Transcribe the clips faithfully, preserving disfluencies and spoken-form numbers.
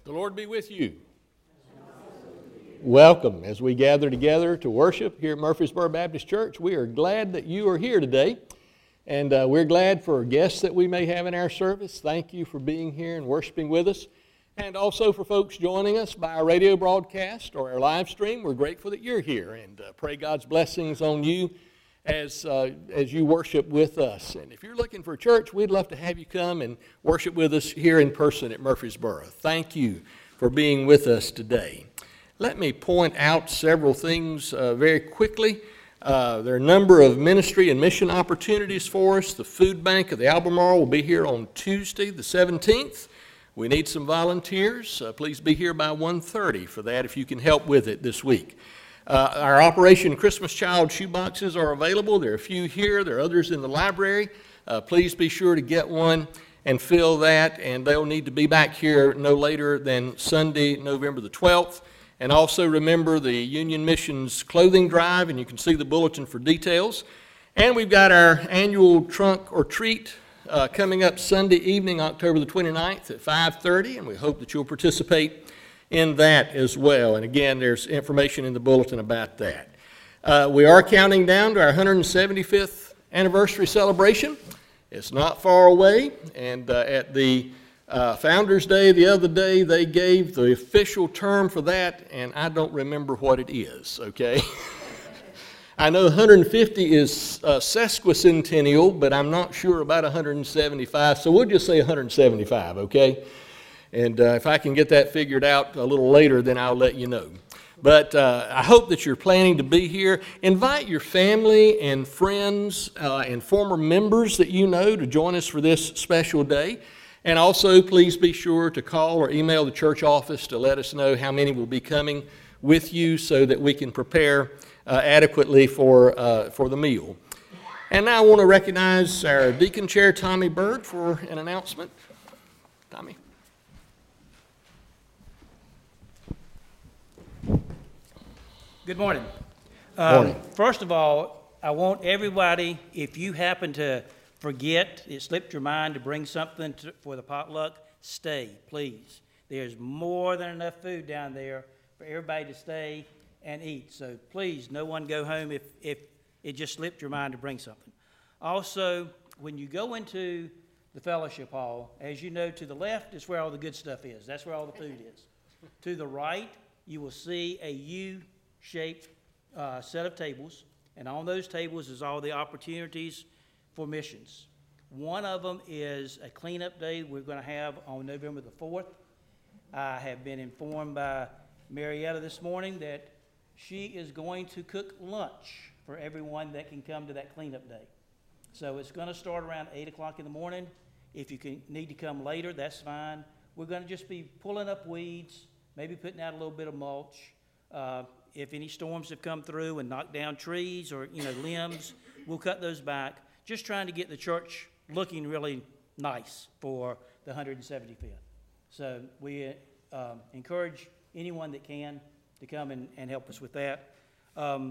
The Lord be with you. Welcome as we gather together to worship here at Murfreesboro Baptist Church. We are glad that you are here today, and uh, we're glad for guests that we may have in our service. Thank you for being here and worshiping with us, and also for folks joining us by our radio broadcast or our live stream. We're grateful that you're here, and uh, pray God's blessings on you as uh, as you worship with us. And if you're looking for a church, we'd love to have you come and worship with us here in person at Murfreesboro. Thank you for being with us today. Let me point out several things uh, very quickly. Uh, there are a number of ministry and mission opportunities for us. The food bank of the Albemarle will be here on Tuesday the seventeenth. We need some volunteers. Uh, please be here by one thirty for that if you can help with it this week. Uh, our Operation Christmas Child shoeboxes are available. There are a few here. There are others in the library. Uh, please be sure to get one and fill that, and they'll need to be back here no later than Sunday, November the twelfth. And also remember the Union Missions clothing drive, and you can see the bulletin for details. And we've got our annual trunk or treat uh, coming up Sunday evening, October the twenty-ninth at five thirty, and we hope that you'll participate in that as well. And again, there's information in the bulletin about that. Uh, we are counting down to our one hundred seventy-fifth anniversary celebration. It's not far away, and uh, at the uh, Founders Day the other day, they gave the official term for that, and I don't remember what it is, okay? I know one hundred fifty is uh, sesquicentennial, but I'm not sure about one hundred seventy-five, so we'll just say one hundred seventy-five, okay? And uh, if I can get that figured out a little later, then I'll let you know. But uh, I hope that you're planning to be here. Invite your family and friends uh, and former members that you know to join us for this special day. And also, please be sure to call or email the church office to let us know how many will be coming with you so that we can prepare uh, adequately for, uh, for the meal. And now I want to recognize our deacon chair, Tommy Bird, for an announcement. Tommy. Good morning. Um, morning. First of all, I want everybody, if you happen to forget, it slipped your mind to bring something to, for the potluck, stay, please. There's more than enough food down there for everybody to stay and eat. So please, no one go home if, if it just slipped your mind to bring something. Also, when you go into the fellowship hall, as you know, to the left is where all the good stuff is. That's where all the food is. To the right, you will see a U shaped uh, set of tables, and on those tables is all the opportunities for missions. One of them is a cleanup day we're going to have on November the fourth. I have been informed by Marietta this morning that she is going to cook lunch for everyone that can come to that cleanup day. So it's going to start around eight o'clock in the morning. If you can, need to come later, that's fine. We're going to just be pulling up weeds, maybe putting out a little bit of mulch. Uh, If any storms have come through and knocked down trees or, you know, limbs, we'll cut those back. Just trying to get the church looking really nice for the one hundred seventy-fifth. So we um, encourage anyone that can to come and, and help us with that. Um,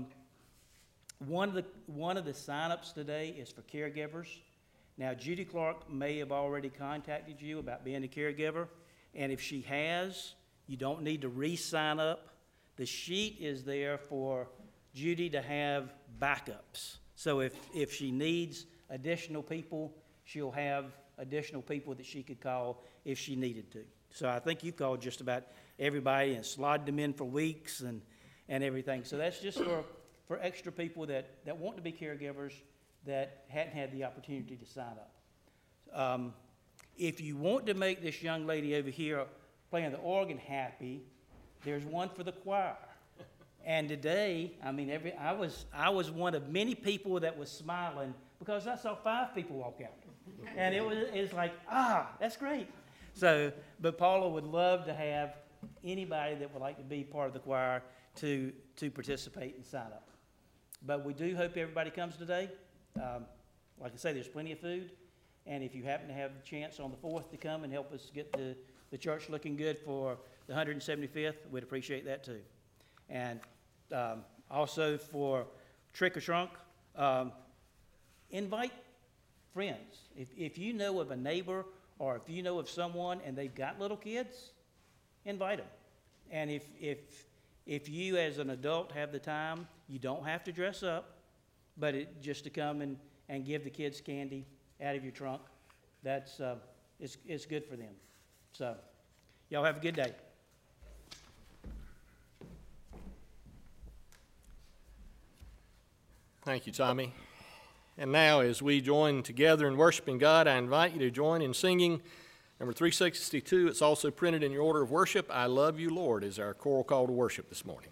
one of the one of the sign-ups today is for caregivers. Now, Judy Clark may have already contacted you about being a caregiver, and if she has, you don't need to re-sign up. The sheet is there for Judy to have backups. So if, if she needs additional people, she'll have additional people that she could call if she needed to. So I think you called just about everybody and slotted them in for weeks and, and everything. So that's just for, for extra people that, that want to be caregivers that hadn't had the opportunity to sign up. Um, if you want to make this young lady over here playing the organ happy, there's one for the choir. And today, I mean, every I was I was one of many people that was smiling because I saw five people walk out. And it was it's like, ah, that's great. So, but Paula would love to have anybody that would like to be part of the choir to to participate and sign up. But we do hope everybody comes today. Um, like I say, there's plenty of food. And if you happen to have the chance on the fourth to come and help us get the, the church looking good for the one hundred seventy-fifth, we'd appreciate that too. And um, also for Trick or Trunk, um, invite friends. If, if you know of a neighbor or if you know of someone and they've got little kids, invite them. And if, if, if you as an adult have the time, you don't have to dress up, but it, just to come and, and give the kids candy out of your trunk, that's, uh, it's, it's good for them. So, y'all have a good day. Thank you, Tommy. And now, as we join together in worshiping God, I invite you to join in singing number three sixty-two. It's also printed in your order of worship. I Love You, Lord, is our choral call to worship this morning.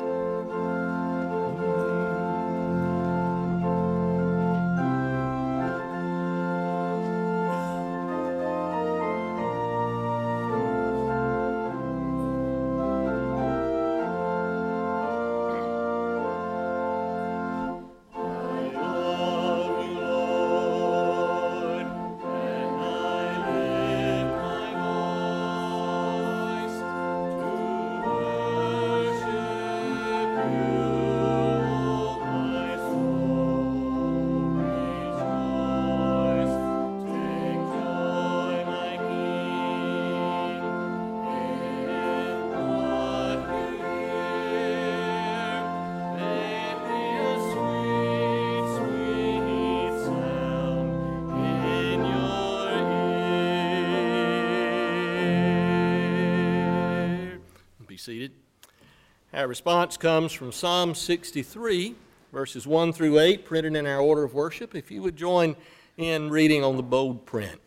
Seated. Our response comes from Psalm sixty-three, verses one through eight, printed in our order of worship. If you would join in reading on the bold print.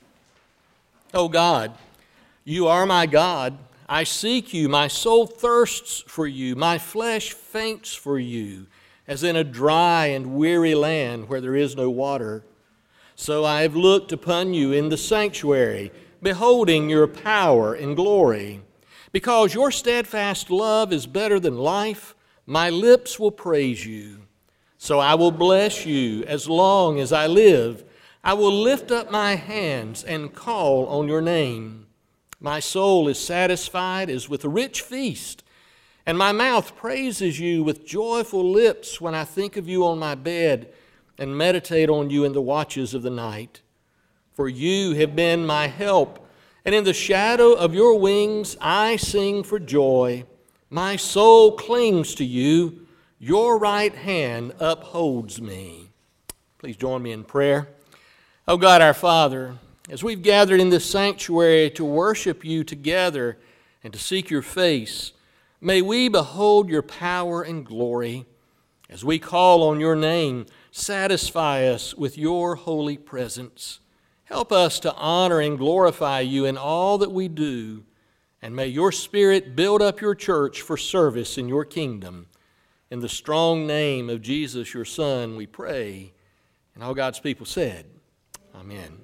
O God, you are my God. I seek you. My soul thirsts for you. My flesh faints for you, as in a dry and weary land where there is no water. So I have looked upon you in the sanctuary, beholding your power and glory. Because your steadfast love is better than life, my lips will praise you. So I will bless you as long as I live. I will lift up my hands and call on your name. My soul is satisfied as with a rich feast, and my mouth praises you with joyful lips when I think of you on my bed and meditate on you in the watches of the night. For you have been my help, and in the shadow of your wings I sing for joy. My soul clings to you. Your right hand upholds me. Please join me in prayer. Oh God, our Father, as we've gathered in this sanctuary to worship you together and to seek your face, may we behold your power and glory. As we call on your name, satisfy us with your holy presence. Help us to honor and glorify you in all that we do, and may your Spirit build up your church for service in your kingdom. In the strong name of Jesus, your Son, we pray. And all God's people said, Amen.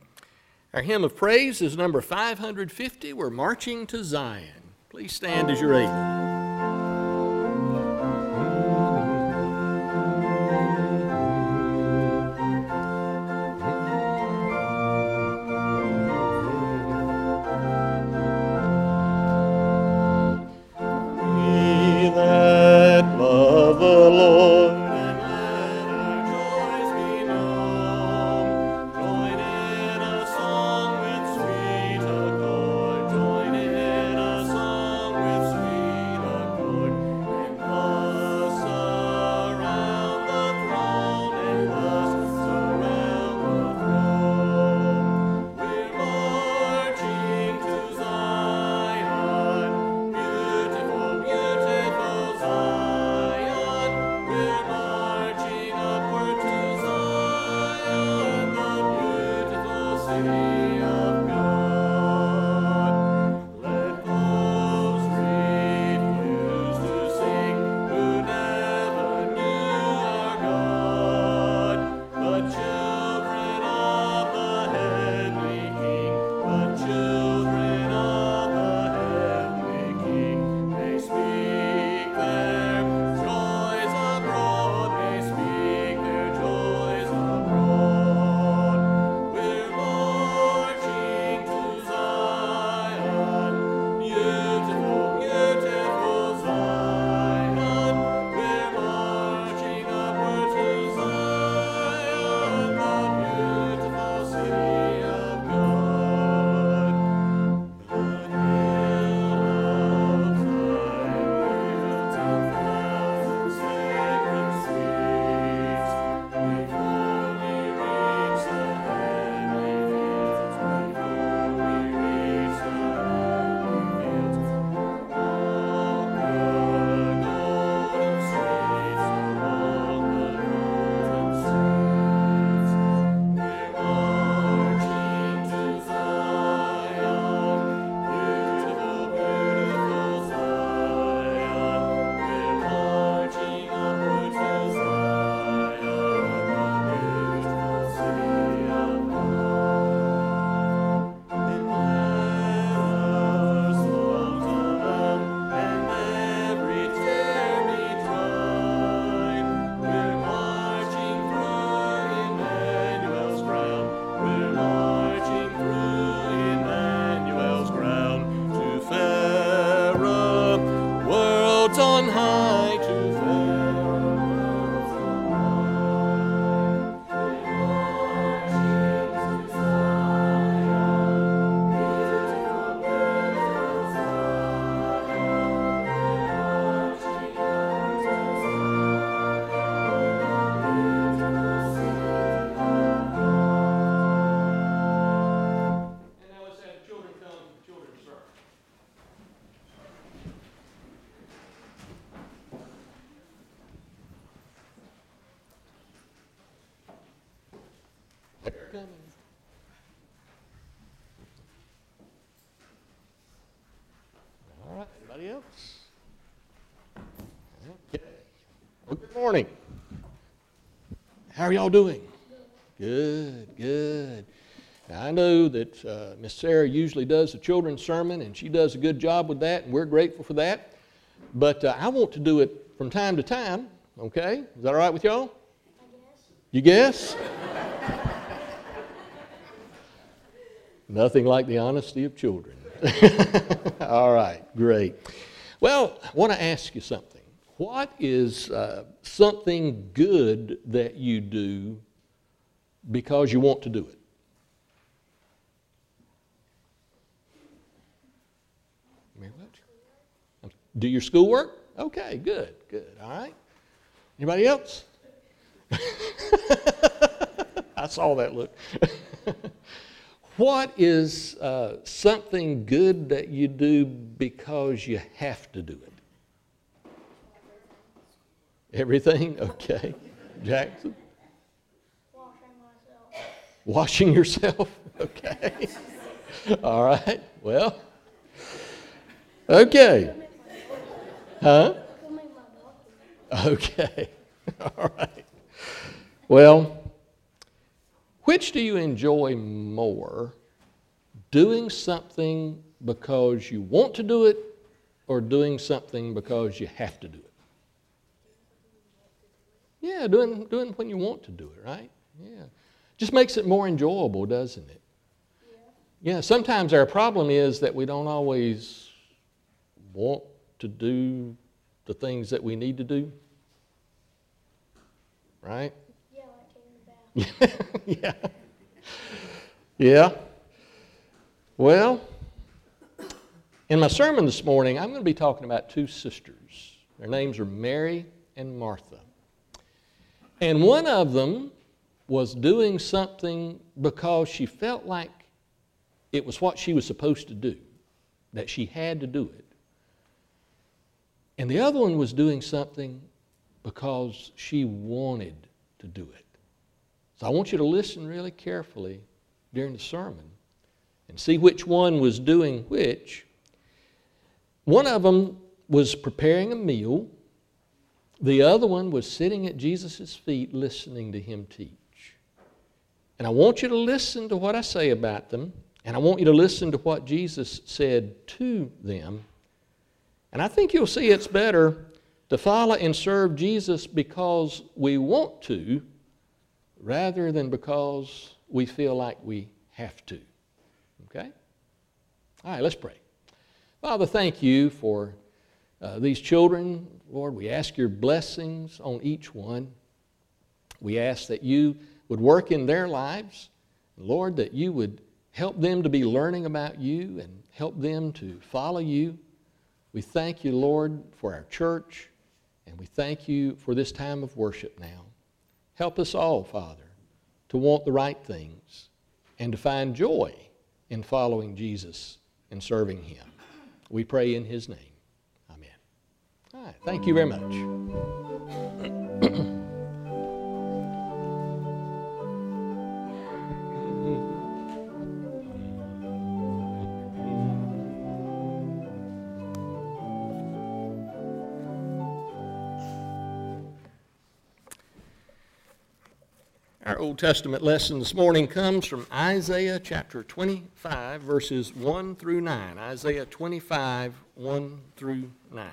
Our hymn of praise is number five hundred fifty. We're marching to Zion. Please stand as you're able. Join in a song with sweet on high to fall. All right, anybody else? Okay. Well, good morning. How are y'all doing? Good, good. Now, I know that uh, Miss Sarah usually does the children's sermon, and she does a good job with that, and we're grateful for that. But uh, I want to do it from time to time, okay? Is that all right with y'all? I guess. You guess? Nothing like the honesty of children. All right, great. Well, I want to ask you something. What is uh, something good that you do because you want to do it? Do your schoolwork? Okay, good, good. All right. Anybody else? I saw that look. What is uh, something good that you do because you have to do it? Everything? Okay. Jackson? Washing myself. Washing yourself? Okay. All right. Well, okay. Huh? Okay. All right. Well, which do you enjoy more, doing something because you want to do it or doing something because you have to do it? Yeah, doing, doing when you want to do it, right? Yeah. Just makes it more enjoyable, doesn't it? Yeah. Yeah, sometimes our problem is that we don't always want to do the things that we need to do, right? Yeah, like taking a bath. Yeah. Yeah. Well, in my sermon this morning, I'm going to be talking about two sisters. Their names are Mary and Martha. And one of them was doing something because she felt like it was what she was supposed to do, that she had to do it. And the other one was doing something because she wanted to do it. So I want you to listen really carefully during the sermon and see which one was doing which. One of them was preparing a meal. The other one was sitting at Jesus' feet listening to him teach. And I want you to listen to what I say about them, and I want you to listen to what Jesus said to them. And I think you'll see it's better to follow and serve Jesus because we want to rather than because we feel like we have to. Okay? All right, let's pray. Father, thank you for uh, these children. Lord, we ask your blessings on each one. We ask that you would work in their lives. Lord, that you would help them to be learning about you and help them to follow you. We thank you, Lord, for our church, and we thank you for this time of worship now. Help us all, Father, to want the right things and to find joy in following Jesus and serving him. We pray in his name. Amen. All right, thank you very much. Our Old Testament lesson this morning comes from Isaiah chapter twenty-five, verses one through nine. Isaiah twenty-five, one through nine.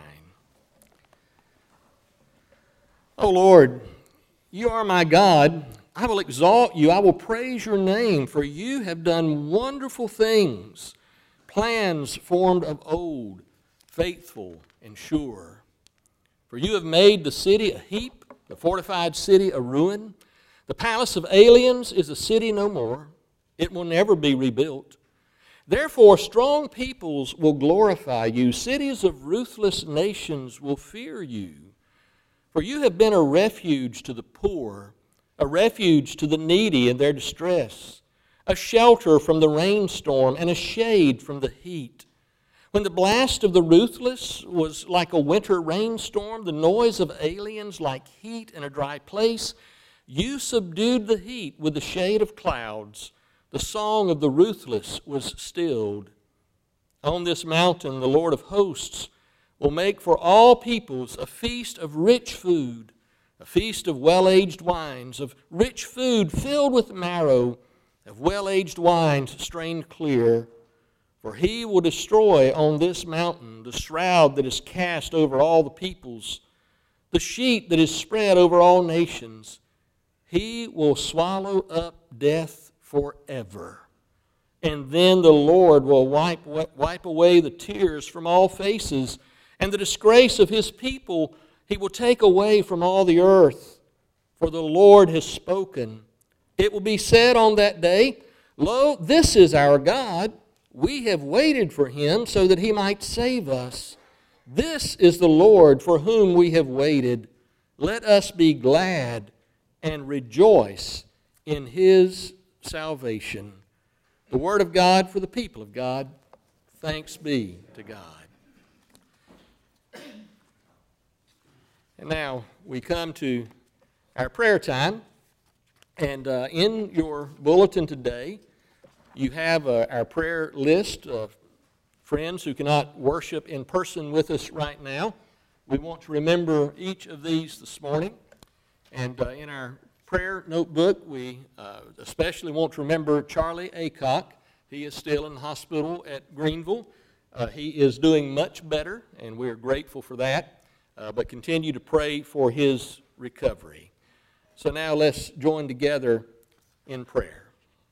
O Lord, you are my God. I will exalt you. I will praise your name, for you have done wonderful things, plans formed of old, faithful and sure. For you have made the city a heap, the fortified city a ruin. The palace of aliens is a city no more. It will never be rebuilt. Therefore, strong peoples will glorify you. Cities of ruthless nations will fear you. For you have been a refuge to the poor, a refuge to the needy in their distress, a shelter from the rainstorm and a shade from the heat. When the blast of the ruthless was like a winter rainstorm, the noise of aliens like heat in a dry place, you subdued the heat with the shade of clouds. The song of the ruthless was stilled. On this mountain, the Lord of hosts will make for all peoples a feast of rich food, a feast of well-aged wines, of rich food filled with marrow, of well-aged wines strained clear. For he will destroy on this mountain the shroud that is cast over all the peoples, the sheet that is spread over all nations. He will swallow up death forever. And then the Lord will wipe, wipe away the tears from all faces, and the disgrace of his people he will take away from all the earth. For the Lord has spoken. It will be said on that day, Lo, this is our God. We have waited for him so that he might save us. This is the Lord for whom we have waited. Let us be glad and rejoice in his salvation. The word of God for the people of God. Thanks be to God. And now we come to our prayer time. And uh, in your bulletin today, you have uh, our prayer list of friends who cannot worship in person with us right now. We want to remember each of these this morning. And uh, in our prayer notebook, we uh, especially want to remember Charlie Aycock. He is still in the hospital at Greenville. Uh, he is doing much better, and we are grateful for that. Uh, but continue to pray for his recovery. So now let's join together in prayer.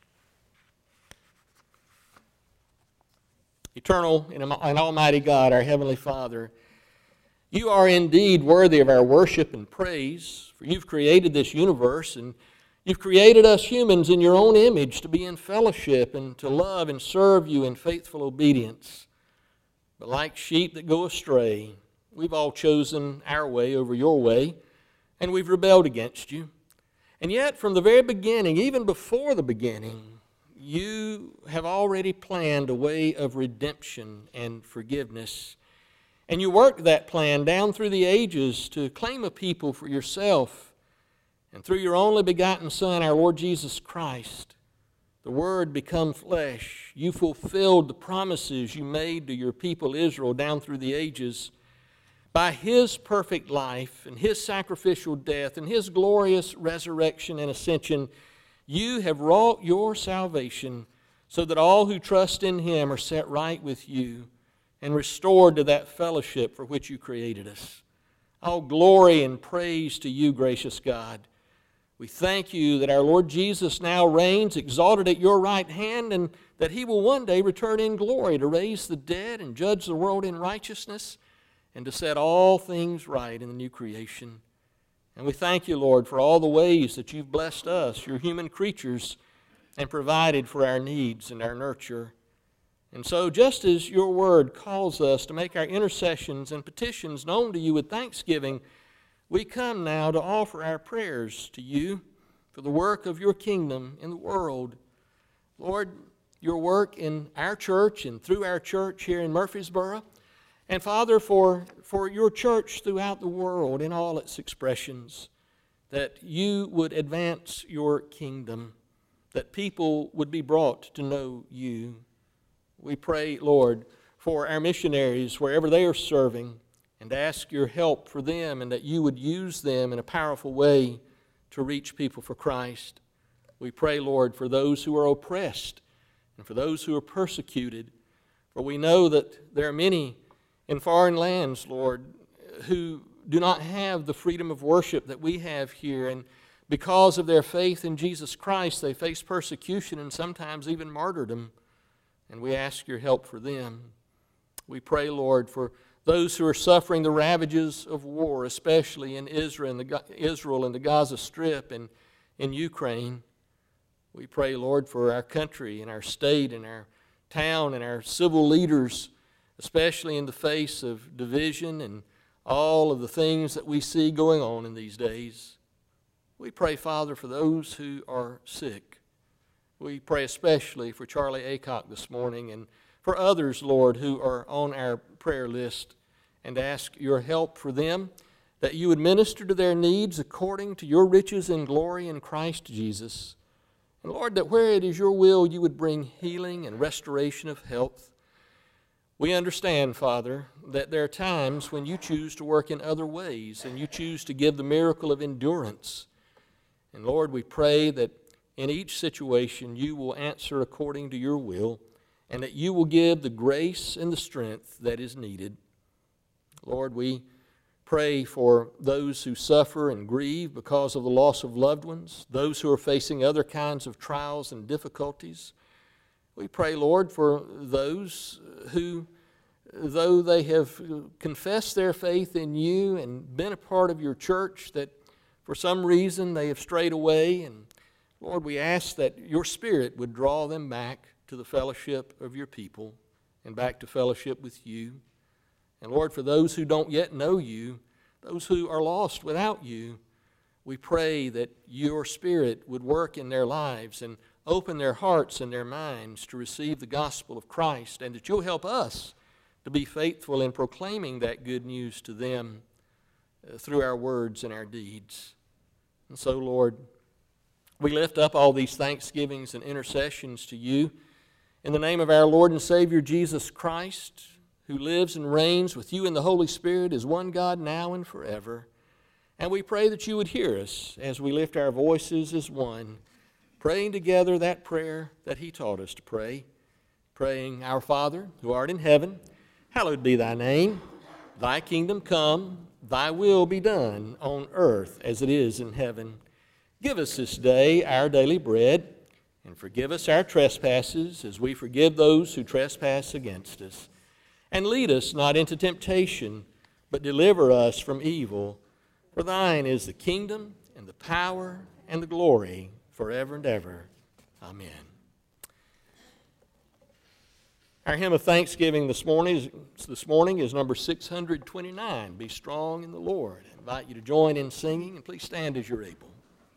Eternal and almighty God, our Heavenly Father, you are indeed worthy of our worship and praise, for you've created this universe, and you've created us humans in your own image to be in fellowship and to love and serve you in faithful obedience. But like sheep that go astray, we've all chosen our way over your way, and we've rebelled against you. And yet, from the very beginning, even before the beginning, you have already planned a way of redemption and forgiveness. And you worked that plan down through the ages to claim a people for yourself. And through your only begotten Son, our Lord Jesus Christ, the Word become flesh. You fulfilled the promises you made to your people Israel down through the ages. By his perfect life and his sacrificial death and his glorious resurrection and ascension, you have wrought your salvation so that all who trust in him are set right with you and restored to that fellowship for which you created us. All glory and praise to you, gracious God. We thank you that our Lord Jesus now reigns exalted at your right hand, and that he will one day return in glory to raise the dead and judge the world in righteousness and to set all things right in the new creation. And we thank you, Lord, for all the ways that you've blessed us, your human creatures, and provided for our needs and our nurture. And so, just as your word calls us to make our intercessions and petitions known to you with thanksgiving, we come now to offer our prayers to you for the work of your kingdom in the world. Lord, your work in our church and through our church here in Murfreesboro, and Father, for, for your church throughout the world in all its expressions, that you would advance your kingdom, that people would be brought to know you. We pray, Lord, for our missionaries wherever they are serving, and ask your help for them, and that you would use them in a powerful way to reach people for Christ. We pray, Lord, for those who are oppressed and for those who are persecuted, for we know that there are many in foreign lands, Lord, who do not have the freedom of worship that we have here, and because of their faith in Jesus Christ, they face persecution and sometimes even martyrdom, and we ask your help for them. We pray, Lord, for those who are suffering the ravages of war, especially in Israel and the, Israel and the Gaza Strip and in Ukraine. We pray, Lord, for our country and our state and our town and our civil leaders, especially in the face of division and all of the things that we see going on in these days. We pray, Father, for those who are sick. We pray especially for Charlie Aycock this morning and for others, Lord, who are on our prayer list, and ask your help for them, that you would minister to their needs according to your riches and glory in Christ Jesus. And Lord, that where it is your will, you would bring healing and restoration of health. We understand, Father, that there are times when you choose to work in other ways and you choose to give the miracle of endurance. And Lord, we pray that in each situation you will answer according to your will, and that you will give the grace and the strength that is needed. Lord, we pray for those who suffer and grieve because of the loss of loved ones, those who are facing other kinds of trials and difficulties. We pray, Lord, for those who, though they have confessed their faith in you and been a part of your church, that for some reason they have strayed away. And Lord, we ask that your Spirit would draw them back to the fellowship of your people and back to fellowship with you. And Lord, for those who don't yet know you, those who are lost without you, we pray that your Spirit would work in their lives and open their hearts and their minds to receive the gospel of Christ, and that you'll help us to be faithful in proclaiming that good news to them uh, through our words and our deeds. And so, Lord, we lift up all these thanksgivings and intercessions to you in the name of our Lord and Savior Jesus Christ, who lives and reigns with you in the Holy Spirit as one God now and forever. And we pray that you would hear us as we lift our voices as one, praying together that prayer that he taught us to pray, praying, Our Father, who art in heaven, hallowed be thy name. Thy kingdom come, thy will be done on earth as it is in heaven. Give us this day our daily bread, and forgive us our trespasses as we forgive those who trespass against us. And lead us not into temptation, but deliver us from evil. For thine is the kingdom, and the power, and the glory, forever and ever. Amen. Our hymn of thanksgiving this morning is, this morning is number six hundred twenty-nine, Be Strong in the Lord. I invite you to join in singing, and please stand as you're able.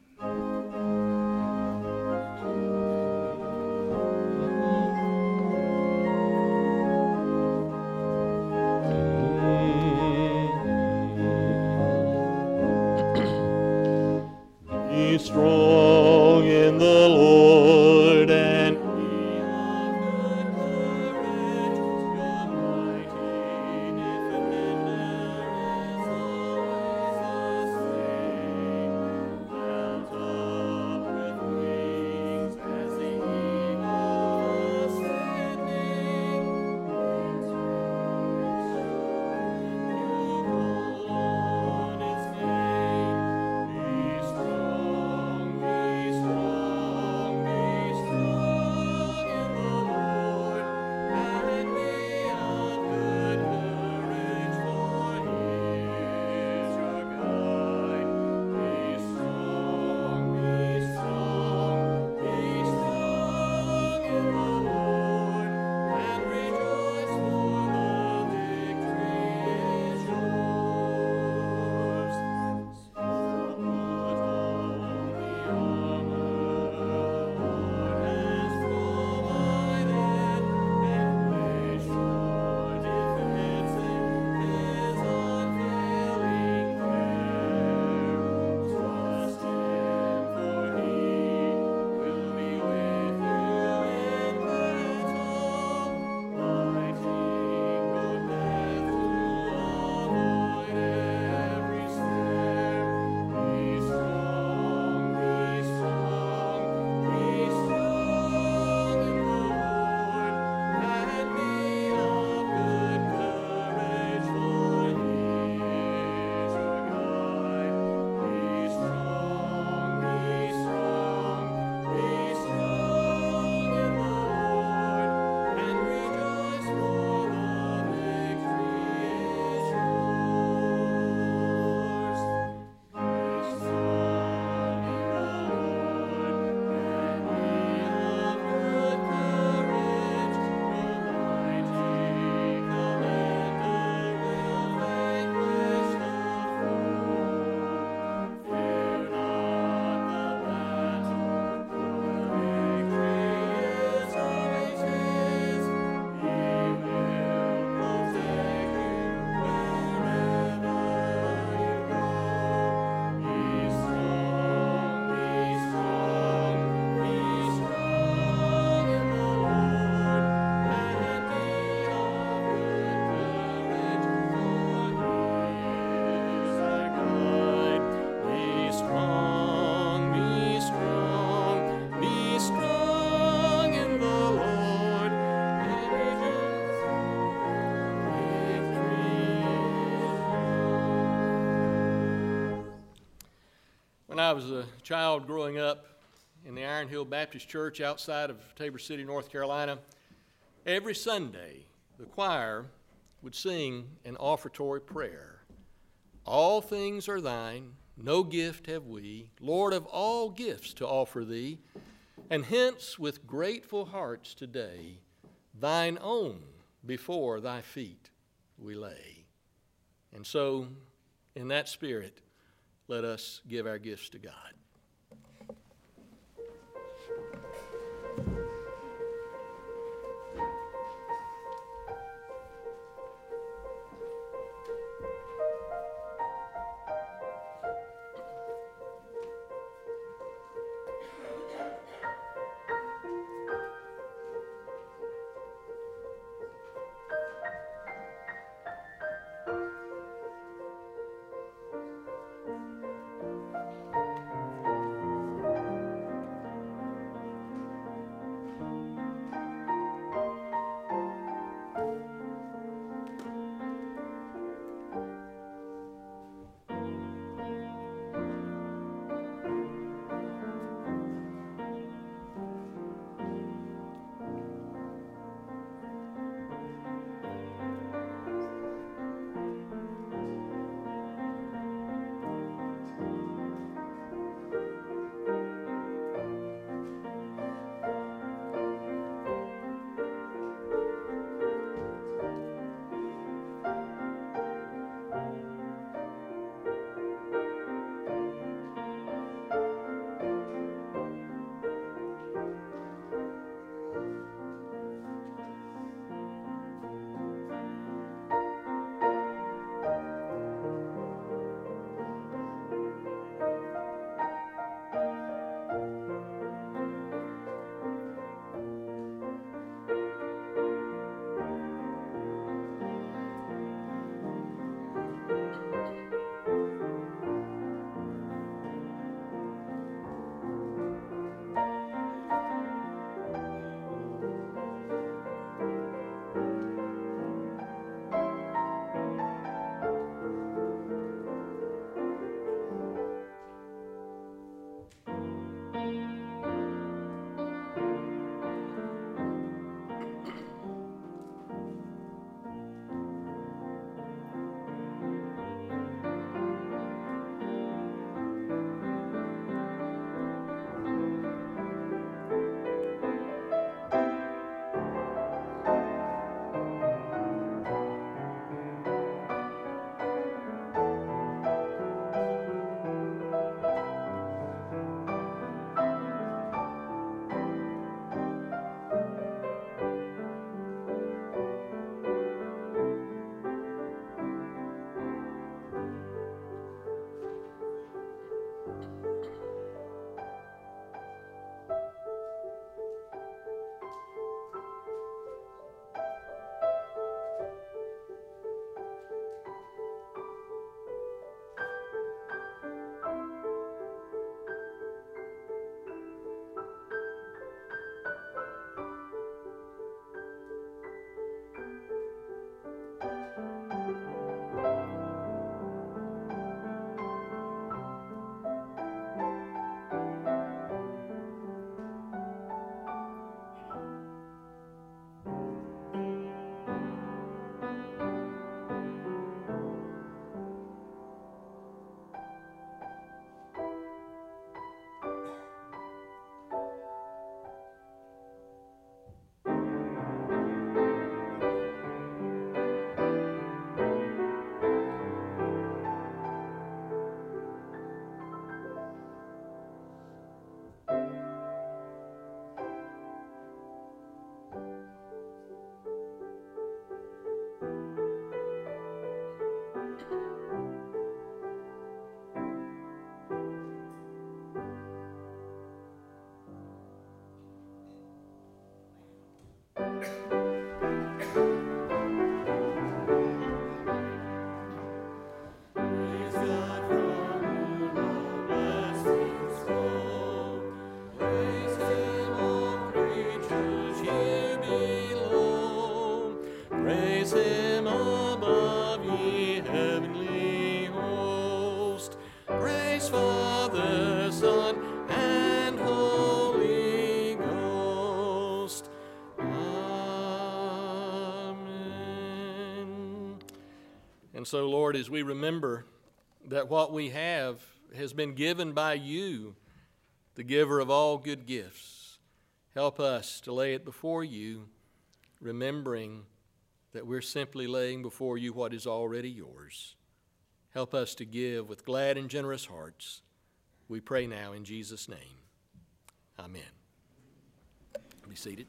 Be strong in the Lord and be of good courage. Your mighty defender is always the same. Mount up with wings as the eagle ascending. You call on His name. Be strong. I was a child growing up in the Iron Hill Baptist Church outside of Tabor City, North Carolina, every Sunday the choir would sing an offertory prayer. All things are thine, no gift have we, Lord of all gifts to offer thee, and hence with grateful hearts today, thine own before thy feet we lay. And so, in that spirit, let us give our gifts to God. And so, Lord, as we remember that what we have has been given by you, the giver of all good gifts, help us to lay it before you, remembering that we're simply laying before you what is already yours. Help us to give with glad and generous hearts. We pray now in Jesus' name. Amen. Be seated.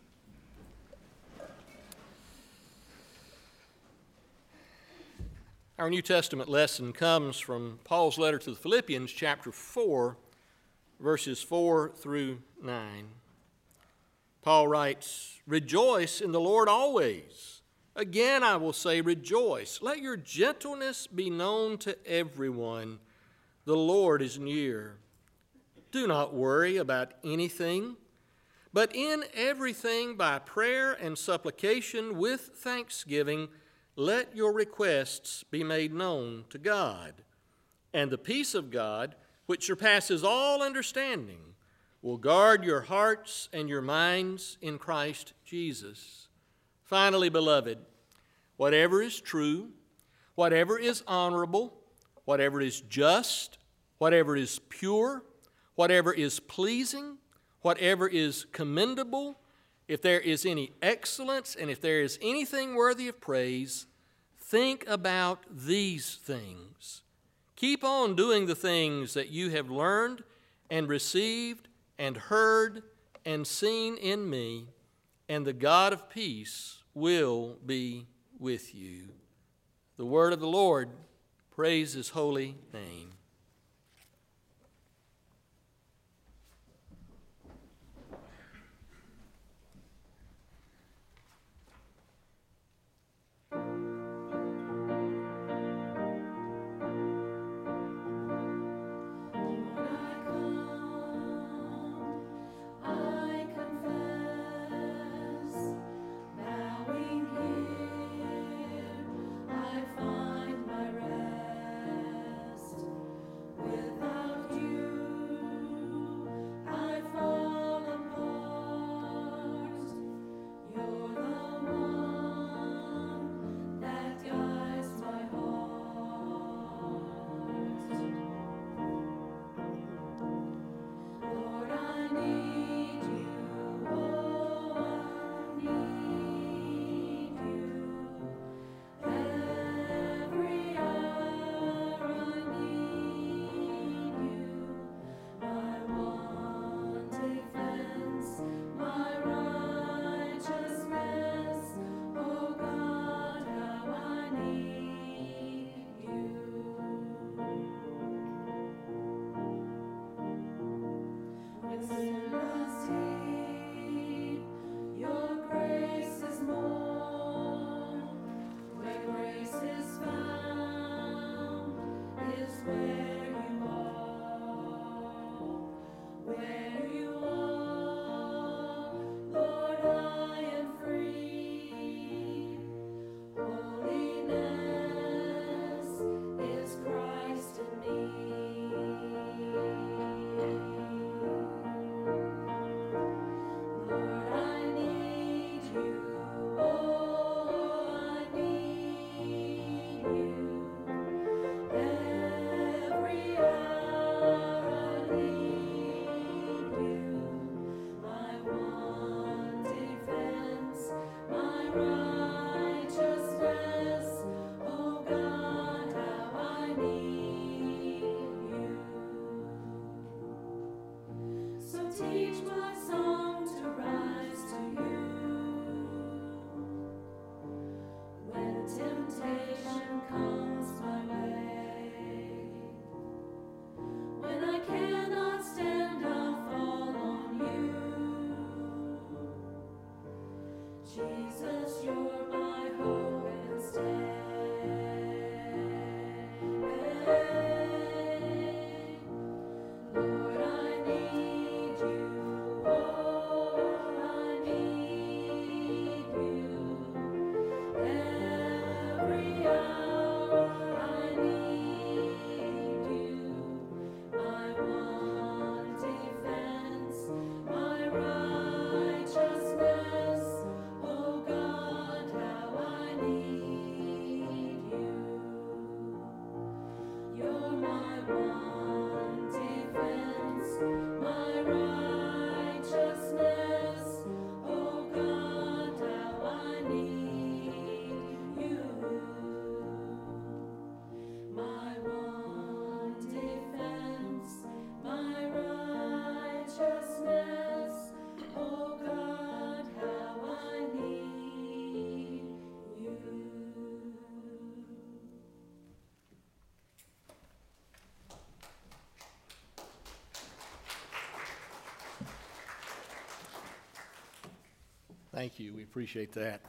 Our New Testament lesson comes from Paul's letter to the Philippians, chapter four, verses four through nine. Paul writes, "Rejoice in the Lord always. Again I will say rejoice. Let your gentleness be known to everyone. The Lord is near. Do not worry about anything, but in everything by prayer and supplication with thanksgiving, let your requests be made known to God. And the peace of God, which surpasses all understanding, will guard your hearts and your minds in Christ Jesus. Finally, beloved, whatever is true, whatever is honorable, whatever is just, whatever is pure, whatever is pleasing, whatever is commendable, if there is any excellence and if there is anything worthy of praise, think about these things. Keep on doing the things that you have learned and received and heard and seen in me, and the God of peace will be with you." The word of the Lord. Praise his holy name. Thank you. We appreciate that.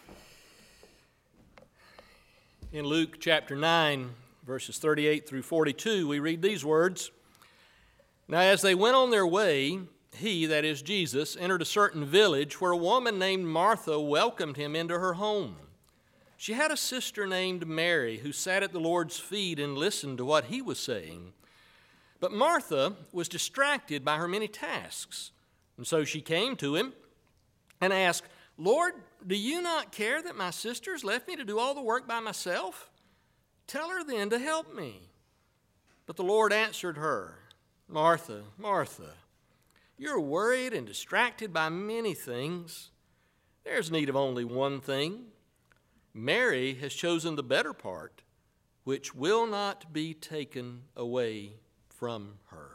In Luke chapter nine, verses thirty-eight through forty-two, we read these words. Now as they went on their way, he, that is Jesus, entered a certain village where a woman named Martha welcomed him into her home. She had a sister named Mary who sat at the Lord's feet and listened to what he was saying. But Martha was distracted by her many tasks. And so she came to him and asked, Lord, do you not care that my sisters left me to do all the work by myself? Tell her then to help me. But the Lord answered her, Martha, Martha, you're worried and distracted by many things. There's need of only one thing. Mary has chosen the better part, which will not be taken away from her.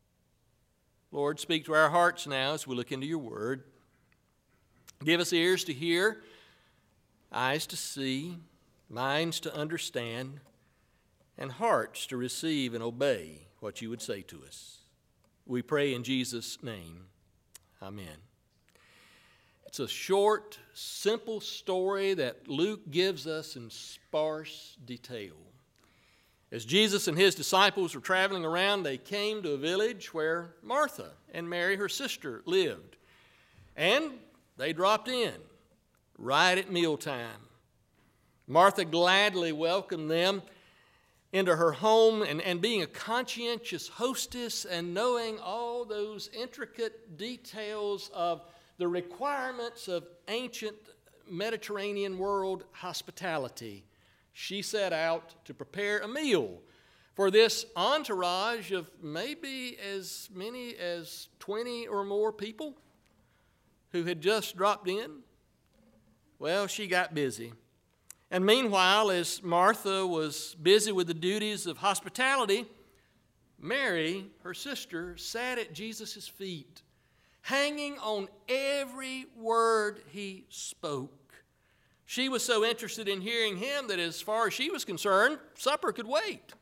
Lord, speak to our hearts now as we look into your word. Give us ears to hear, eyes to see, minds to understand, and hearts to receive and obey what you would say to us. We pray in Jesus' name. Amen. It's a short, simple story that Luke gives us in sparse detail. As Jesus and his disciples were traveling around, they came to a village where Martha and Mary, her sister, lived. And they dropped in right at mealtime. Martha gladly welcomed them into her home, and, and being a conscientious hostess and knowing all those intricate details of the requirements of ancient Mediterranean world hospitality, she set out to prepare a meal for this entourage of maybe as many as twenty or more people who had just dropped in. Well, she got busy. And meanwhile, as Martha was busy with the duties of hospitality, Mary, her sister, sat at Jesus' feet, hanging on every word he spoke. She was so interested in hearing him that as far as she was concerned, supper could wait.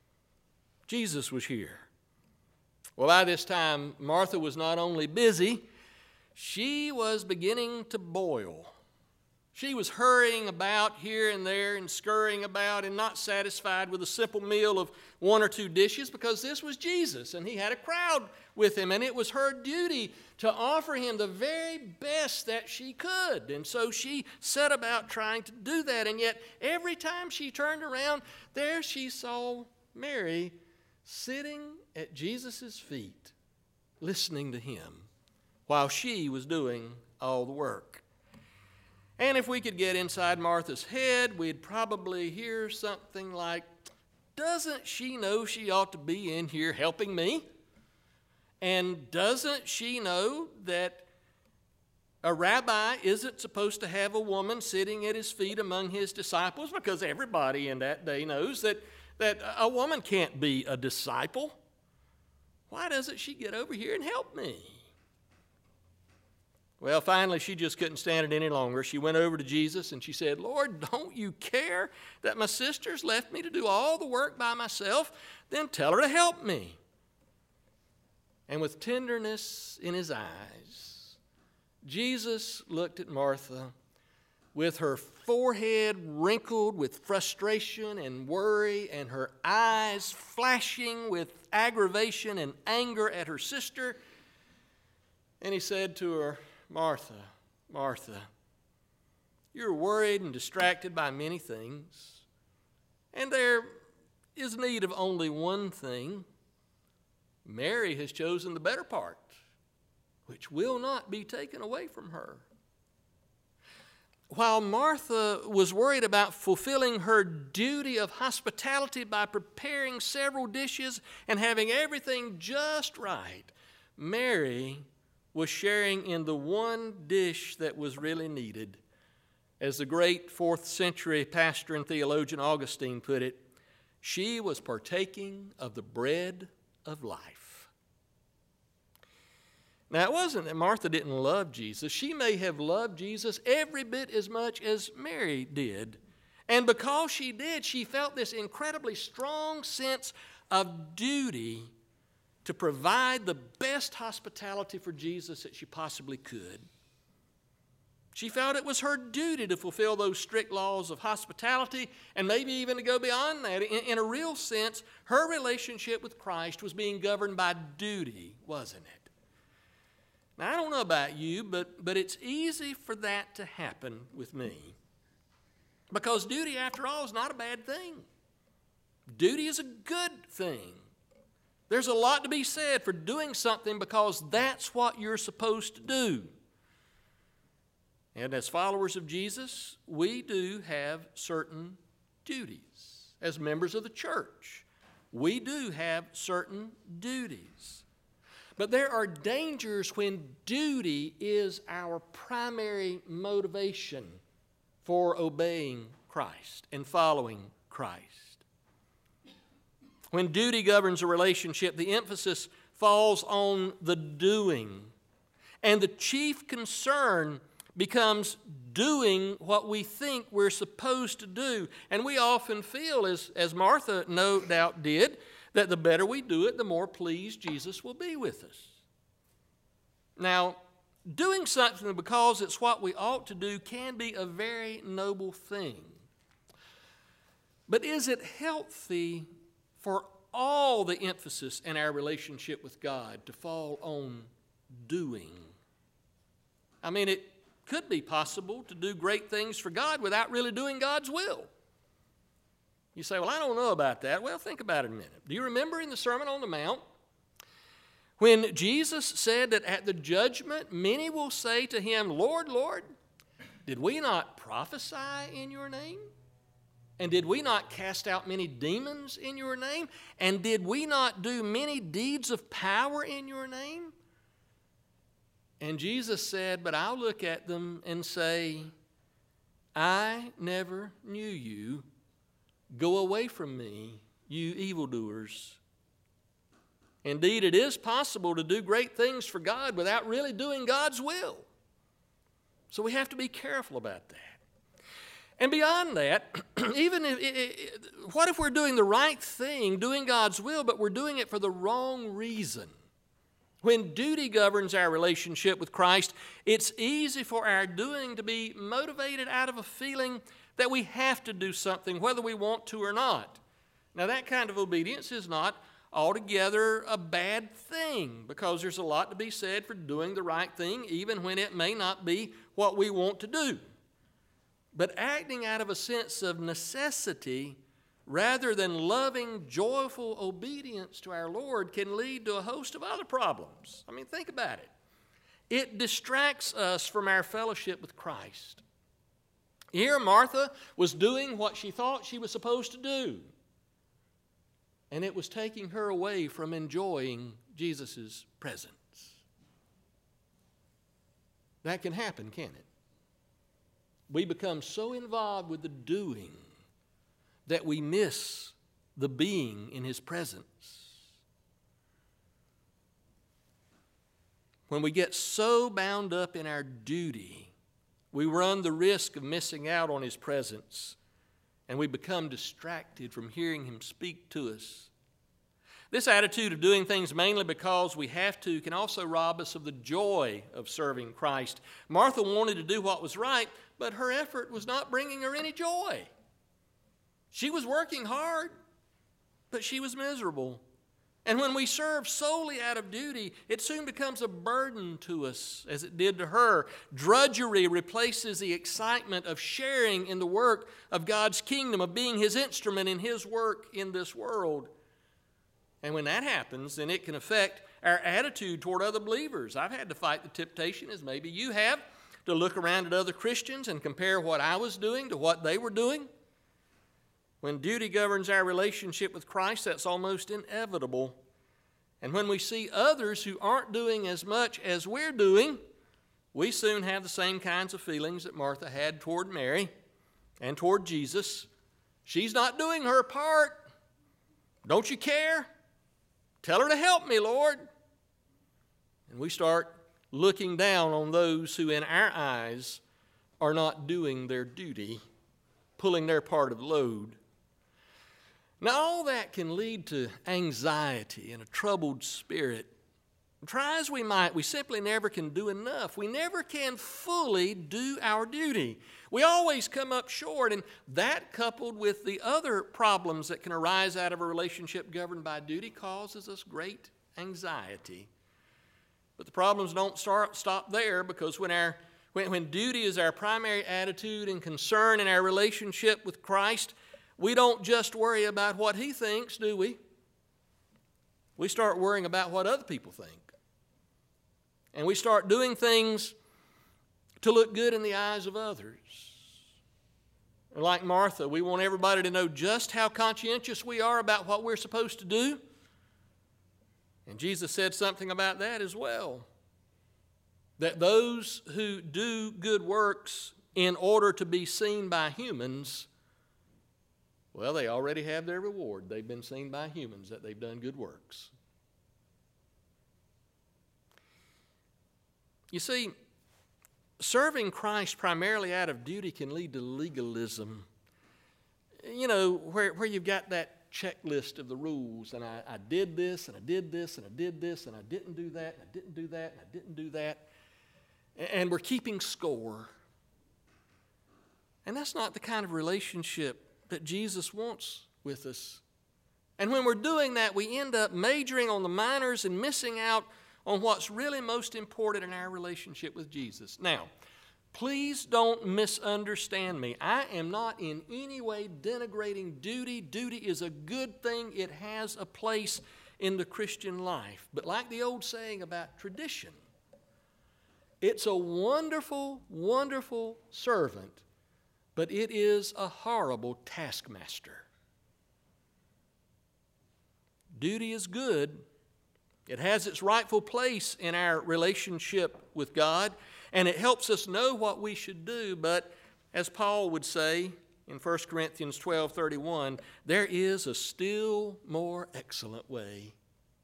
Jesus was here. Well, by this time, Martha was not only busy, she was beginning to boil. She was hurrying about here and there and scurrying about and not satisfied with a simple meal of one or two dishes, because this was Jesus and he had a crowd with him, and it was her duty to offer him the very best that she could. And so she set about trying to do that, and yet every time she turned around, there she saw Mary sitting at Jesus' feet, listening to him while she was doing all the work. And if we could get inside Martha's head, we'd probably hear something like, doesn't she know she ought to be in here helping me? And doesn't she know that a rabbi isn't supposed to have a woman sitting at his feet among his disciples? Because everybody in that day knows that, that a woman can't be a disciple. Why doesn't she get over here and help me? Well, finally, she just couldn't stand it any longer. She went over to Jesus and she said, Lord, don't you care that my sisters left me to do all the work by myself? Then tell her to help me. And with tenderness in his eyes, Jesus looked at Martha with her forehead wrinkled with frustration and worry and her eyes flashing with aggravation and anger at her sister. And he said to her, Martha, Martha, you're worried and distracted by many things, and there is need of only one thing. Mary has chosen the better part, which will not be taken away from her. While Martha was worried about fulfilling her duty of hospitality by preparing several dishes and having everything just right, Mary was sharing in the one dish that was really needed. As the great fourth century pastor and theologian Augustine put it, she was partaking of the bread of life. Now, it wasn't that Martha didn't love Jesus. She may have loved Jesus every bit as much as Mary did. And because she did, she felt this incredibly strong sense of duty to provide the best hospitality for Jesus that she possibly could. She felt it was her duty to fulfill those strict laws of hospitality and maybe even to go beyond that. In, in a real sense, her relationship with Christ was being governed by duty, wasn't it? Now, I don't know about you, but, but it's easy for that to happen with me. Because duty, after all, is not a bad thing. Duty is a good thing. There's a lot to be said for doing something because that's what you're supposed to do. And as followers of Jesus, we do have certain duties. As members of the church, we do have certain duties. But there are dangers when duty is our primary motivation for obeying Christ and following Christ. When duty governs a relationship, the emphasis falls on the doing. And the chief concern becomes doing what we think we're supposed to do. And we often feel, as, as Martha no doubt did, that the better we do it, the more pleased Jesus will be with us. Now, doing something because it's what we ought to do can be a very noble thing. But is it healthy for all the emphasis in our relationship with God to fall on doing? I mean, it could be possible to do great things for God without really doing God's will. You say, well, I don't know about that. Well, think about it a minute. Do you remember in the Sermon on the Mount when Jesus said that at the judgment many will say to him, Lord, Lord, did we not prophesy in your name? And did we not cast out many demons in your name? And did we not do many deeds of power in your name? And Jesus said, but I'll look at them and say, I never knew you. Go away from me, you evildoers. Indeed, it is possible to do great things for God without really doing God's will. So we have to be careful about that. And beyond that, even if, what if we're doing the right thing, doing God's will, but we're doing it for the wrong reason? When duty governs our relationship with Christ, it's easy for our doing to be motivated out of a feeling that we have to do something, whether we want to or not. Now, that kind of obedience is not altogether a bad thing, because there's a lot to be said for doing the right thing, even when it may not be what we want to do. But acting out of a sense of necessity rather than loving, joyful obedience to our Lord can lead to a host of other problems. I mean, think about it. It distracts us from our fellowship with Christ. Here, Martha was doing what she thought she was supposed to do, and it was taking her away from enjoying Jesus' presence. That can happen, can't it? We become so involved with the doing that we miss the being in His presence. When we get so bound up in our duty, we run the risk of missing out on His presence, and we become distracted from hearing Him speak to us. This attitude of doing things mainly because we have to can also rob us of the joy of serving Christ. Martha wanted to do what was right, but her effort was not bringing her any joy. She was working hard, but she was miserable. And when we serve solely out of duty, it soon becomes a burden to us, as it did to her. Drudgery replaces the excitement of sharing in the work of God's kingdom, of being His instrument in His work in this world. And when that happens, then it can affect our attitude toward other believers. I've had to fight the temptation, as maybe you have, to look around at other Christians and compare what I was doing to what they were doing. When duty governs our relationship with Christ, that's almost inevitable. And when we see others who aren't doing as much as we're doing, we soon have the same kinds of feelings that Martha had toward Mary and toward Jesus. She's not doing her part. Don't you care? Tell her to help me, Lord. And we start looking down on those who in our eyes are not doing their duty, pulling their part of the load. Now, all that can lead to anxiety and a troubled spirit. Try as we might, we simply never can do enough. We never can fully do our duty. We always come up short, and that, coupled with the other problems that can arise out of a relationship governed by duty, causes us great anxiety. But the problems don't start, stop there, because when, our, when, when duty is our primary attitude and concern in our relationship with Christ, we don't just worry about what He thinks, do we? We start worrying about what other people think. And we start doing things to look good in the eyes of others. And like Martha, we want everybody to know just how conscientious we are about what we're supposed to do. And Jesus said something about that as well. That those who do good works in order to be seen by humans, well, they already have their reward. They've been seen by humans that they've done good works. You see, serving Christ primarily out of duty can lead to legalism. You know, where, where you've got that checklist of the rules, and I, I did this, and I did this, and I did this, and I didn't do that, and I didn't do that, and I didn't do that. And we're keeping score. And that's not the kind of relationship that Jesus wants with us. And when we're doing that, we end up majoring on the minors and missing out on what's really most important in our relationship with Jesus. Now, please don't misunderstand me. I am not in any way denigrating duty. Duty is a good thing. It has a place in the Christian life. But like the old saying about tradition, it's a wonderful, wonderful servant, but it is a horrible taskmaster. Duty is good. It has its rightful place in our relationship with God, and it helps us know what we should do. But as Paul would say in First Corinthians twelve thirty-one, there is a still more excellent way.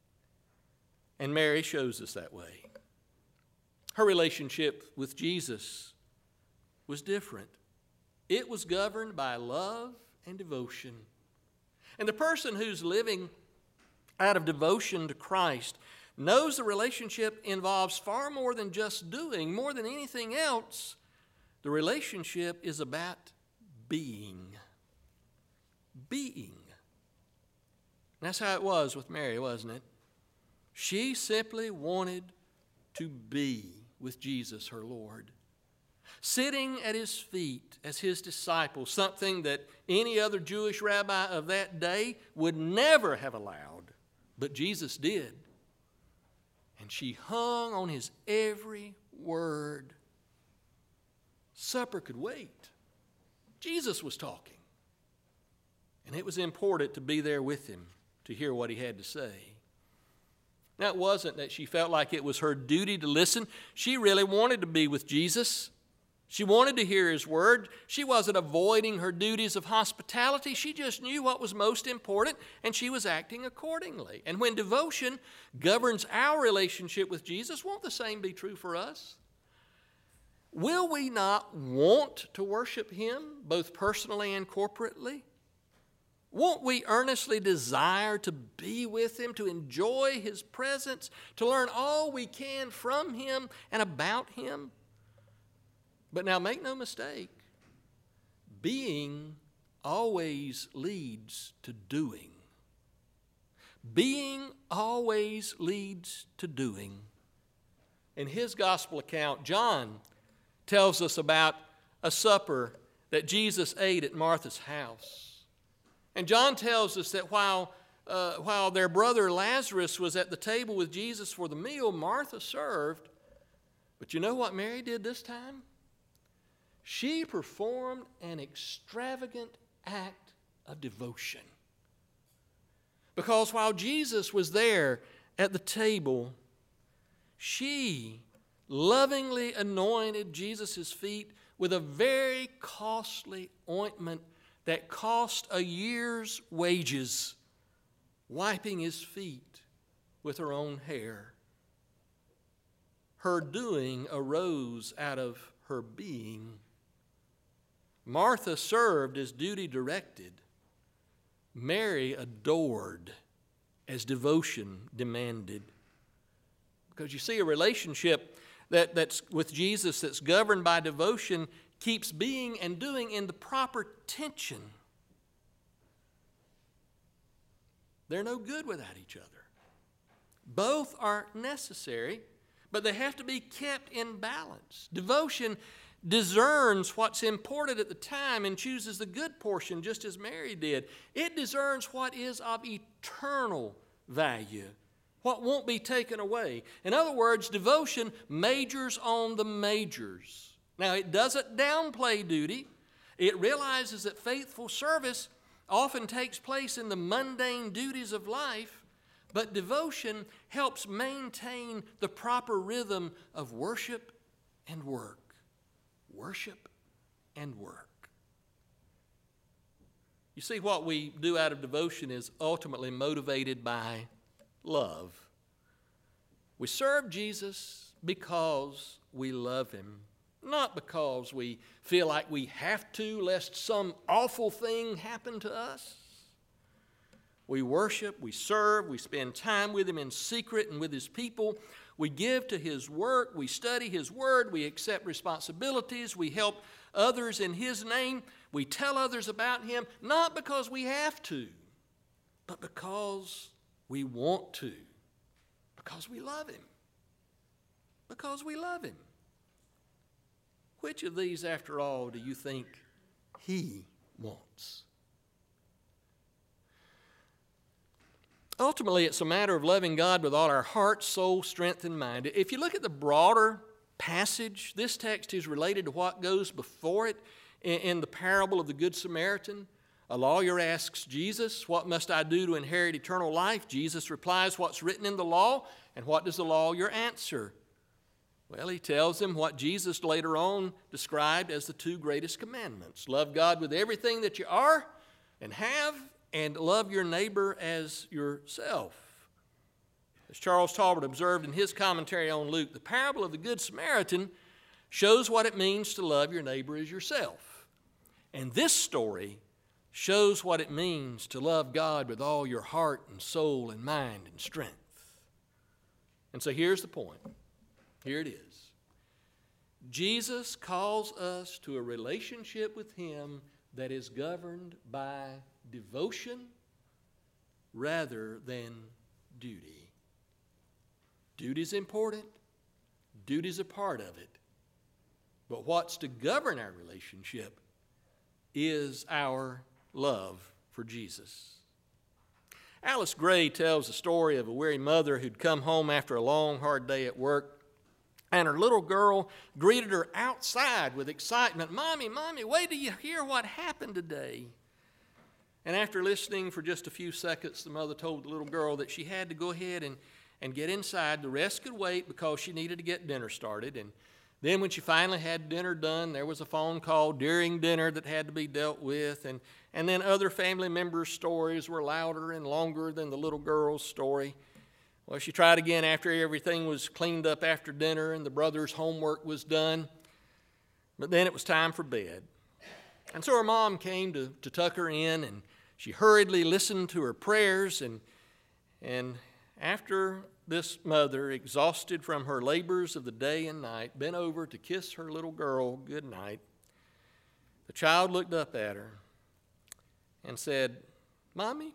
And Mary shows us that way. Her relationship with Jesus was different. It was governed by love and devotion. And the person who's living out of devotion to Christ knows the relationship involves far more than just doing. More than anything else, the relationship is about being. Being. That's how it was with Mary, wasn't it? She simply wanted to be with Jesus, her Lord. Sitting at His feet as His disciple, something that any other Jewish rabbi of that day would never have allowed. But Jesus did. And she hung on His every word. Supper could wait. Jesus was talking. And it was important to be there with Him to hear what He had to say. Now, it wasn't that she felt like it was her duty to listen. She really wanted to be with Jesus. She wanted to hear His word. She wasn't avoiding her duties of hospitality. She just knew what was most important, and she was acting accordingly. And when devotion governs our relationship with Jesus, won't the same be true for us? Will we not want to worship Him, both personally and corporately? Won't we earnestly desire to be with Him, to enjoy His presence, to learn all we can from Him and about Him? But now make no mistake, being always leads to doing. Being always leads to doing. In his gospel account, John tells us about a supper that Jesus ate at Martha's house. And John tells us that while, uh, while their brother Lazarus was at the table with Jesus for the meal, Martha served. But you know what Mary did this time? She performed an extravagant act of devotion. Because while Jesus was there at the table, she lovingly anointed Jesus' feet with a very costly ointment that cost a year's wages, wiping His feet with her own hair. Her doing arose out of her being. Martha served as duty directed. Mary adored as devotion demanded. Because you see, a relationship that, that's with Jesus that's governed by devotion keeps being and doing in the proper tension. They're no good without each other. Both are necessary, but they have to be kept in balance. Devotion discerns what's important at the time and chooses the good portion, just as Mary did. It discerns what is of eternal value, what won't be taken away. In other words, devotion majors on the majors. Now, it doesn't downplay duty. It realizes that faithful service often takes place in the mundane duties of life, but devotion helps maintain the proper rhythm of worship and work. Worship and work. You see, what we do out of devotion is ultimately motivated by love. We serve Jesus because we love him, not because we feel like we have to, lest some awful thing happen to us. We worship, we serve, we spend time with him in secret and with his people. We give to his work, we study his word, we accept responsibilities, we help others in his name, we tell others about him, not because we have to, but because we want to, because we love him, because we love him. Which of these, after all, do you think he wants? Ultimately, it's a matter of loving God with all our heart, soul, strength, and mind. If you look at the broader passage, this text is related to what goes before it in, in the parable of the Good Samaritan. A lawyer asks Jesus, "What must I do to inherit eternal life?" Jesus replies, "What's written in the law?" And what does the lawyer answer? Well, he tells him what Jesus later on described as the two greatest commandments. Love God with everything that you are and have, and love your neighbor as yourself. As Charles Talbot observed in his commentary on Luke, the parable of the Good Samaritan shows what it means to love your neighbor as yourself. And this story shows what it means to love God with all your heart and soul and mind and strength. And so here's the point. Here it is. Jesus calls us to a relationship with him that is governed by devotion rather than duty. Duty is important. Duty is a part of it. But what's to govern our relationship is our love for Jesus. Alice Gray tells the story of a weary mother who'd come home after a long, hard day at work, and her little girl greeted her outside with excitement. "Mommy, Mommy, wait till you hear what happened today." And after listening for just a few seconds, the mother told the little girl that she had to go ahead and, and get inside. The rest could wait because she needed to get dinner started. And then when she finally had dinner done, there was a phone call during dinner that had to be dealt with. And, and then other family members' stories were louder and longer than the little girl's story. Well, she tried again after everything was cleaned up after dinner and the brother's homework was done. But then it was time for bed. And so her mom came to, to tuck her in, and she hurriedly listened to her prayers. And, and after this mother, exhausted from her labors of the day and night, bent over to kiss her little girl good night, the child looked up at her and said, "Mommy,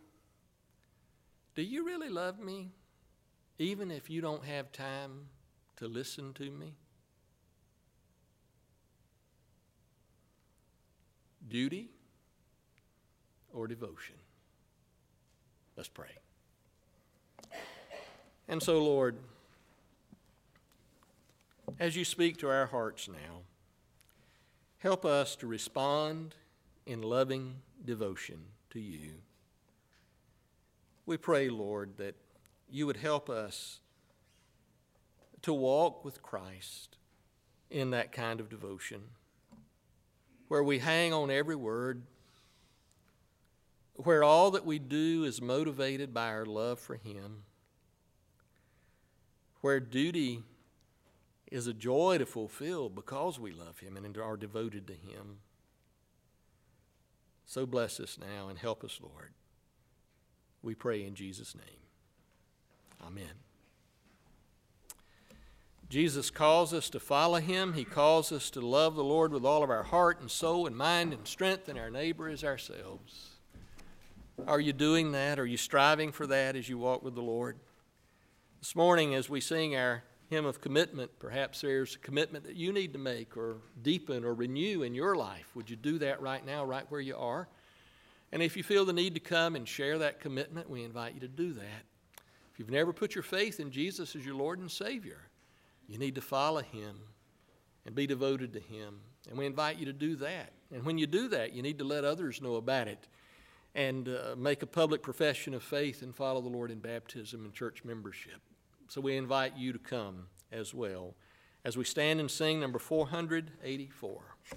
do you really love me, even if you don't have time to listen to me?" Duty or devotion? Let's pray. And so, Lord, as you speak to our hearts now, help us to respond in loving devotion to you. We pray, Lord, that you would help us to walk with Christ in that kind of devotion, where we hang on every word, where all that we do is motivated by our love for him, where duty is a joy to fulfill because we love him and are devoted to him. So bless us now and help us, Lord. We pray in Jesus' name. Amen. Jesus calls us to follow him. He calls us to love the Lord with all of our heart and soul and mind and strength, and our neighbor as ourselves. Are you doing that? Are you striving for that as you walk with the Lord? This morning, as we sing our hymn of commitment, perhaps there's a commitment that you need to make or deepen or renew in your life. Would you do that right now, right where you are? And if you feel the need to come and share that commitment, we invite you to do that. If you've never put your faith in Jesus as your Lord and Savior, you need to follow him and be devoted to him. And we invite you to do that. And when you do that, you need to let others know about it and uh, make a public profession of faith and follow the Lord in baptism and church membership. So we invite you to come as well as we stand and sing number four hundred eighty-four.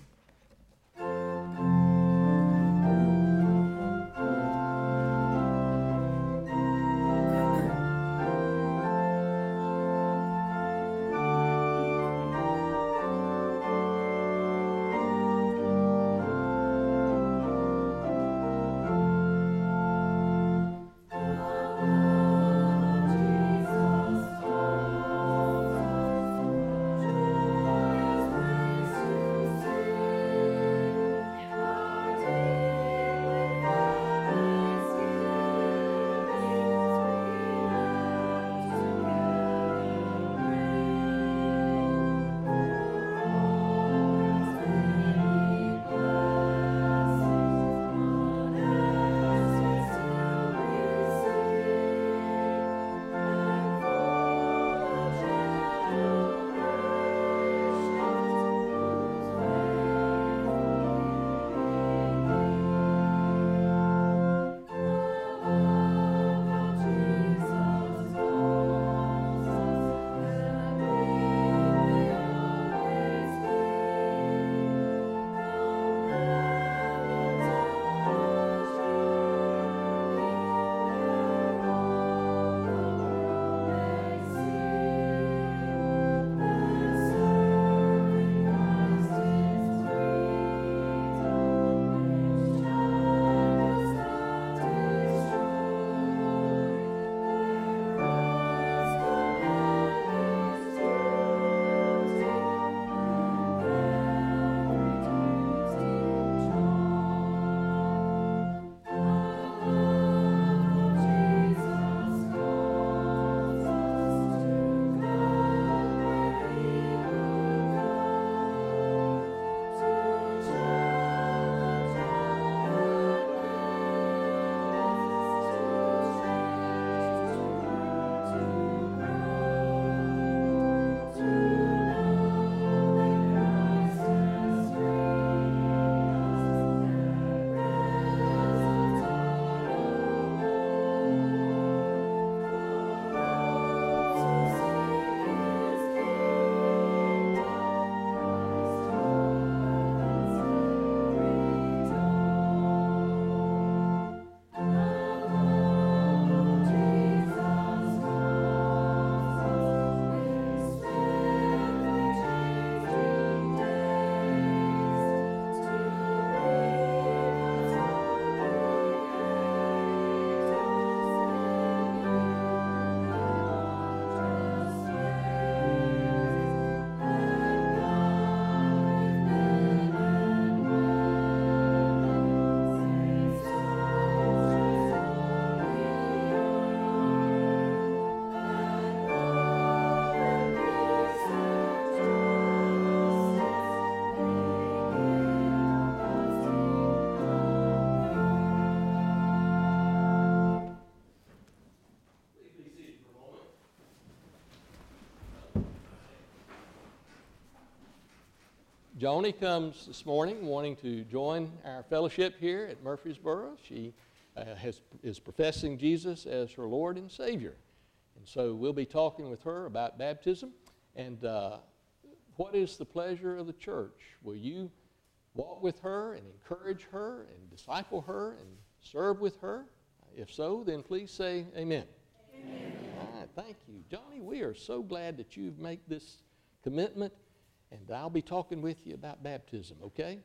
Joni comes this morning wanting to join our fellowship here at Murfreesboro. She uh, has, is professing Jesus as her Lord and Savior. And so we'll be talking with her about baptism and uh, what is the pleasure of the church. Will you walk with her and encourage her and disciple her and serve with her? If so, then please say amen. Amen. All right, thank you. Joni, we are so glad that you've made this commitment. And I'll be talking with you about baptism, okay?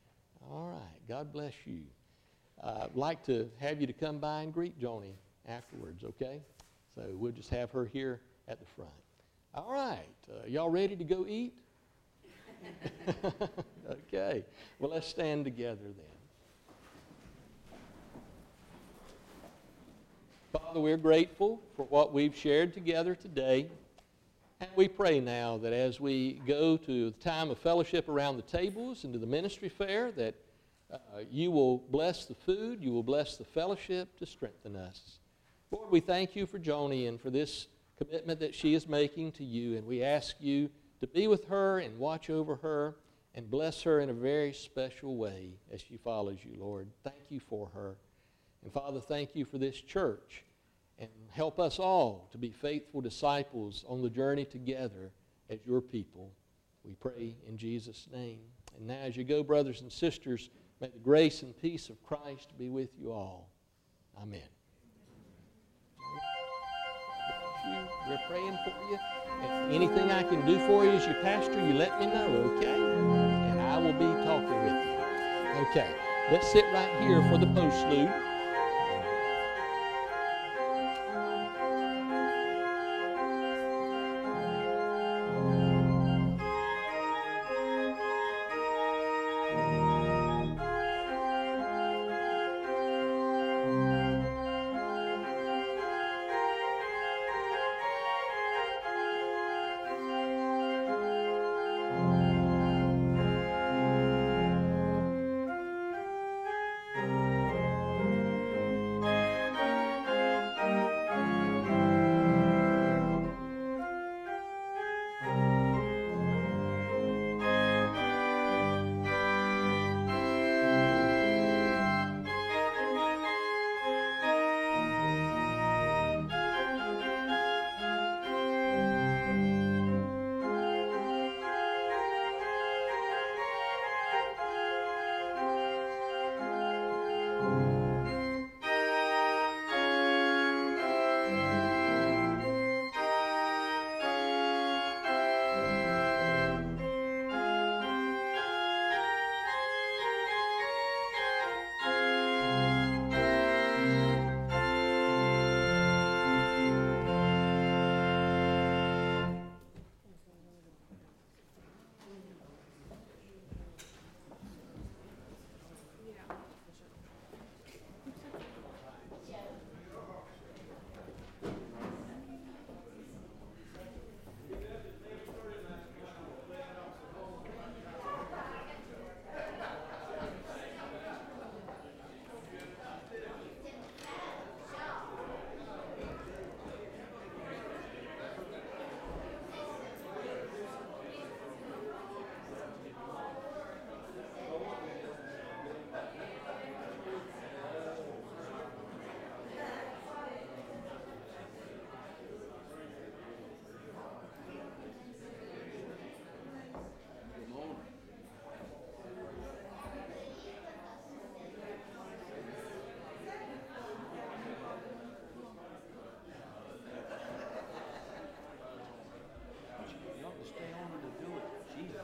All right, God bless you. Uh, I'd like to have you to come by and greet Joni afterwards, okay? So we'll just have her here at the front. All right. Uh, y'all ready to go eat? Okay. Well, let's stand together then. Father, we're grateful for what we've shared together today. And we pray now that as we go to the time of fellowship around the tables and to the ministry fair, that uh, you will bless the food, you will bless the fellowship to strengthen us. Lord, we thank you for Joni and for this commitment that she is making to you, and we ask you to be with her and watch over her and bless her in a very special way as she follows you, Lord. Thank you for her. And Father, thank you for this church. And help us all to be faithful disciples on the journey together as your people. We pray in Jesus' name. And now as you go, brothers and sisters, may the grace and peace of Christ be with you all. Amen. We're praying for you. If anything I can do for you as your pastor, you let me know, okay? And I will be talking with you. Okay, let's sit right here for the postlude.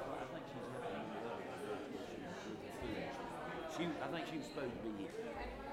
She, I think she was supposed to be here.